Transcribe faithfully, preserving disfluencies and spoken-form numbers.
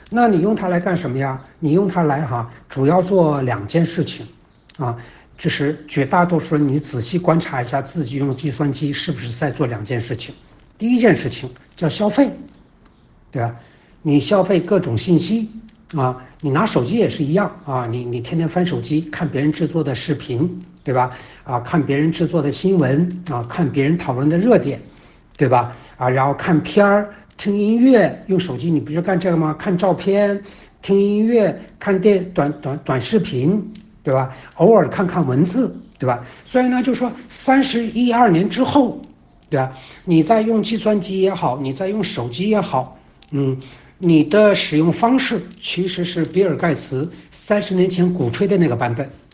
那你用它来干什么呀？你用它来哈，主要做两件事情，啊，就是绝大多数人你仔细观察一下自己用计算机是不是在做两件事情。第一件事情叫消费，对吧？你消费各种信息啊，你拿手机也是一样啊，你你天天翻手机看别人制作的视频，对吧？啊，看别人制作的新闻啊，看别人讨论的热点，对吧？啊，然后看片儿、听音乐，用手机你不就干这个吗？看照片、听音乐、看电短短短视频，对吧？偶尔看看文字，对吧？所以呢，就说三十一二年之后，对吧？你在用计算机也好，你在用手机也好，嗯，你的使用方式其实是比尔盖茨三十年前鼓吹的那个版本。